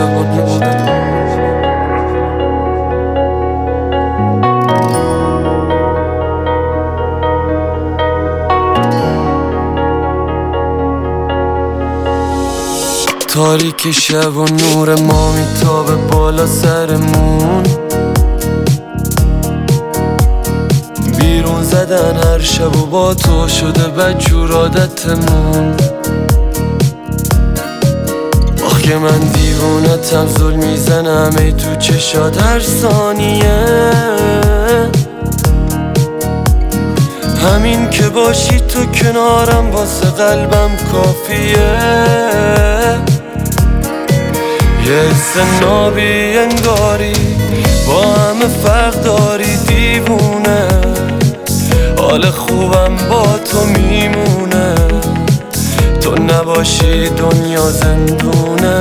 شبانه. تاریک شب و نور ما میتابه بالا سرمون، بیرون زدن هر شب و با تو شده بدجور عادتمون. آخ که من دیوونتم، ظلم میزنم ای تو چشات هر ثانیه. همین که باشی تو کنارم واسه قلبم کافیه. یه حس نابی انگاری با همه فرق داری دیوونه، حال خوبم با تو میمونه، تو نباشی دنیا زندونه.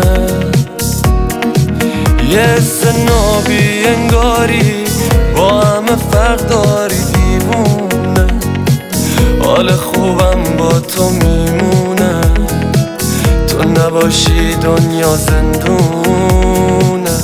یه حس نابی انگاری با همه فرق داری دیوونه، حال خوبم با تو میمونه، تو نباشی دنیا زندونه.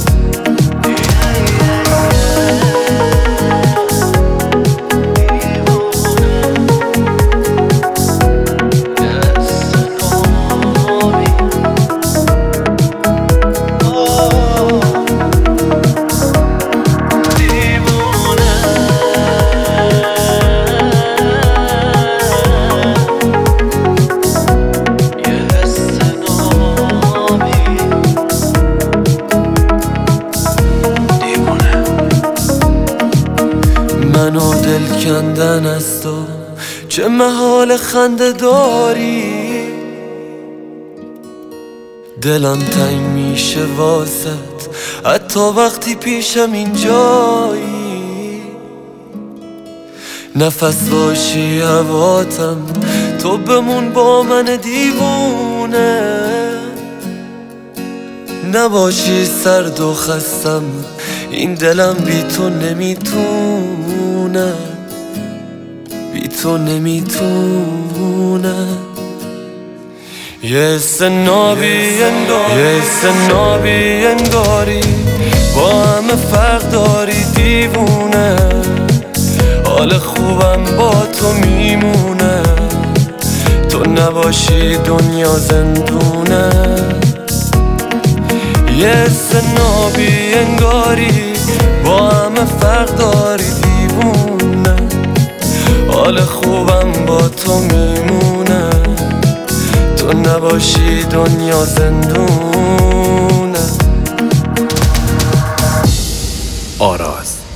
منو دل کندن از تو چه محال خنده داری، دلم تنگ میشه واسط حتی وقتی پیشم اینجایی. نفس باشی هواتم، تو بمون با من دیوونه، نباشی سرد و خستم، این دلم بی تو نمیتونه، بی تو نمیتونه. یه حس نابی انگاری با همه فرق داری دیوونه، حال خوبم با تو میمونه، تو نباشی دنیا زندونه. یه حس نابی انگاری با همه فرق داری دیوونه، حال خوبم با تو میمونه، تو نباشی دنیا زندونه. آراز.